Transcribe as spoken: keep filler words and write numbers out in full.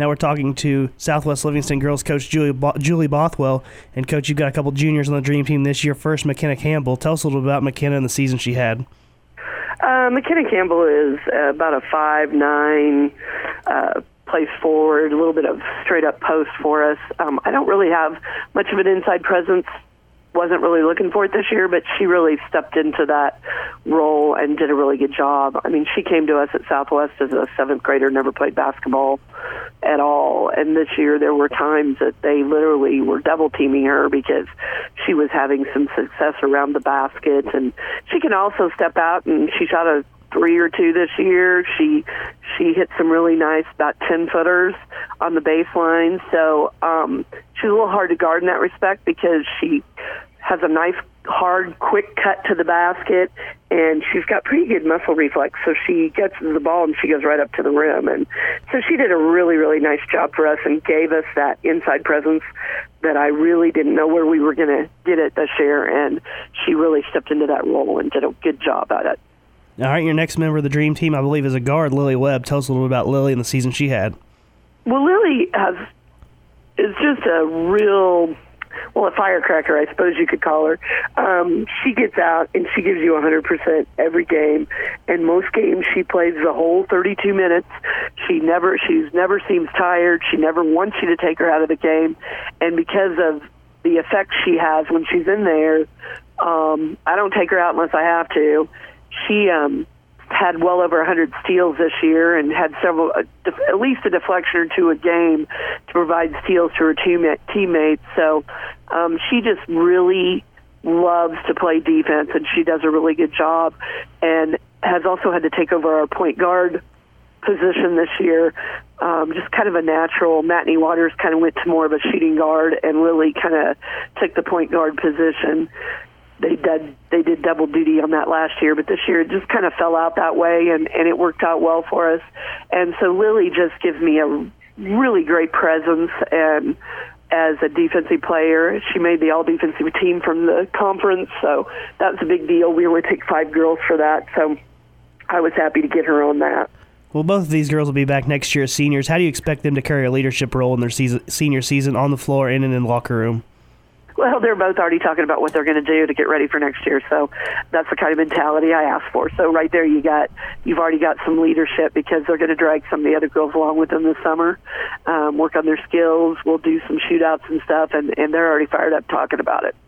Now we're talking to Southwest Livingston girls coach Julie, Bo- Julie Bothwell. And, Coach, you've got a couple juniors on the Dream Team this year. First, McKenna Campbell. Tell us a little bit about McKenna and the season she had. Uh, McKenna Campbell is uh, about a five nine, uh, plays forward, a little bit of straight-up post for us. Um, I don't really have much of an inside presence. Wasn't really looking for it this year, but she really stepped into that role and did a really good job. I mean, she came to us at Southwest as a seventh grader, never played basketball at all. And this year there were times that they literally were double teaming her because she was having some success around the basket. And she can also step out, and she shot a three or two this year. She she hit some really nice about ten footers on the baseline. So um, she's a little hard to guard in that respect because she has a nice, hard, quick cut to the basket, and she's got pretty good muscle reflex. So she gets the ball and she goes right up to the rim. And so she did a really, really nice job for us and gave us that inside presence that I really didn't know where we were going to get it this year. And she really stepped into that role and did a good job at it. All right, your next member of the Dream Team, I believe, is a guard, Lily Webb. Tell us a little bit about Lily and the season she had. Well, Lily has is just a real, well, a firecracker, I suppose you could call her. Um, she gets out and she gives you one hundred percent every game. And most games she plays the whole thirty-two minutes. She never, she's never seems tired. She never wants you to take her out of the game. And because of the effect she has when she's in there, um, I don't take her out unless I have to. She um, had well over one hundred steals this year and had several, uh, def- at least a deflection or two a game to provide steals to her team- teammates. So um, she just really loves to play defense, and she does a really good job, and has also had to take over our point guard position this year. Um, just kind of a natural. Matney Waters kind of went to more of a shooting guard, and Lily kind of took the point guard position. They did they did double duty on that last year, but this year it just kind of fell out that way, and, and it worked out well for us. And so Lily just gives me a really great presence, and as a defensive player, she made the all-defensive team from the conference, so that was a big deal. We only take five girls for that, so I was happy to get her on that. Well, both of these girls will be back next year as seniors. How do you expect them to carry a leadership role in their season, senior season on the floor and in the locker room? Well, they're both already talking about what they're going to do to get ready for next year, so that's the kind of mentality I asked for. So right there, you got you've already got some leadership because they're going to drag some of the other girls along with them this summer, um, work on their skills. We'll do some shootouts and stuff, and, and they're already fired up talking about it.